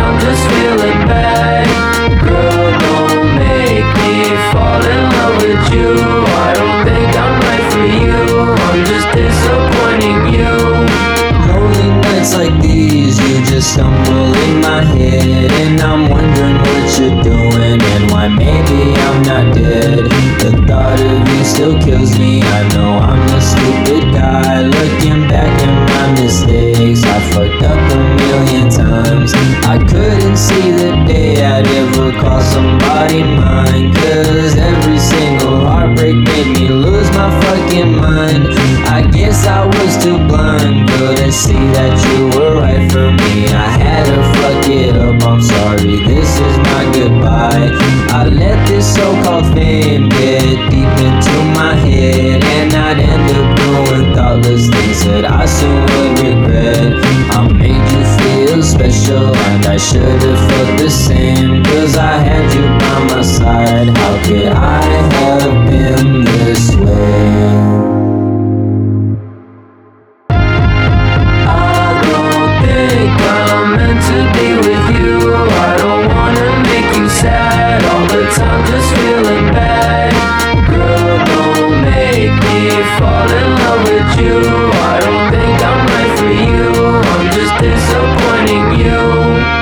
time, just feeling bad. Girl, don't make me fall in love with you. I don't think I'm right for you, I'm just disappointing you. Lonely nights like these, you just stumble in my head, and I'm wondering what you're doing and why maybe I'm not dead. The thought of you still kills me. I know I'm a stupid guy. Looking back at my mistakes, I fucked up a million times. I couldn't see the day I'd ever call somebody mine, cause every single heartbreak made me lose my fucking mind. I guess I was too blind, couldn't see that you were right for me. I had to fuck it up, I'm sorry, this is my goodbye. I let this so-called fame get deep into my head, and I'd end up doing thoughtless things that I soon would regret. I made you feel special, and I should've felt the same, cause I had you by my side. How could I have been this way? To be with you, I don't wanna make you sad all the time, just feeling bad. Girl, don't make me fall in love with you. I don't think I'm right for you, I'm just disappointing you.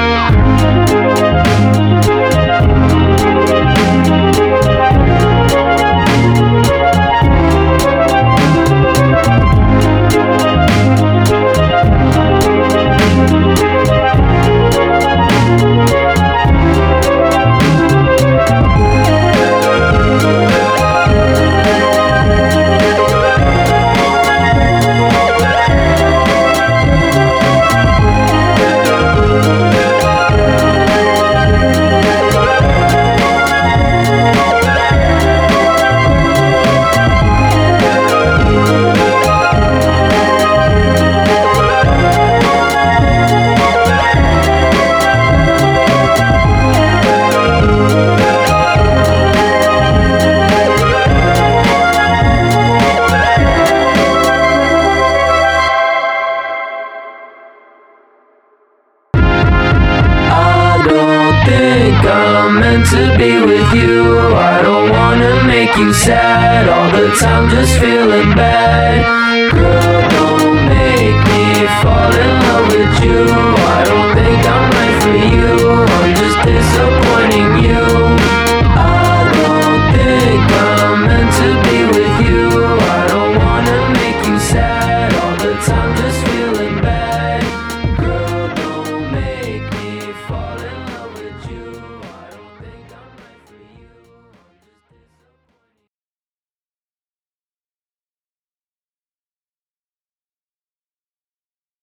I'm meant to be with you. I don't wanna make you sad all the time, just feeling bad. Girl, don't make me fall in love with you.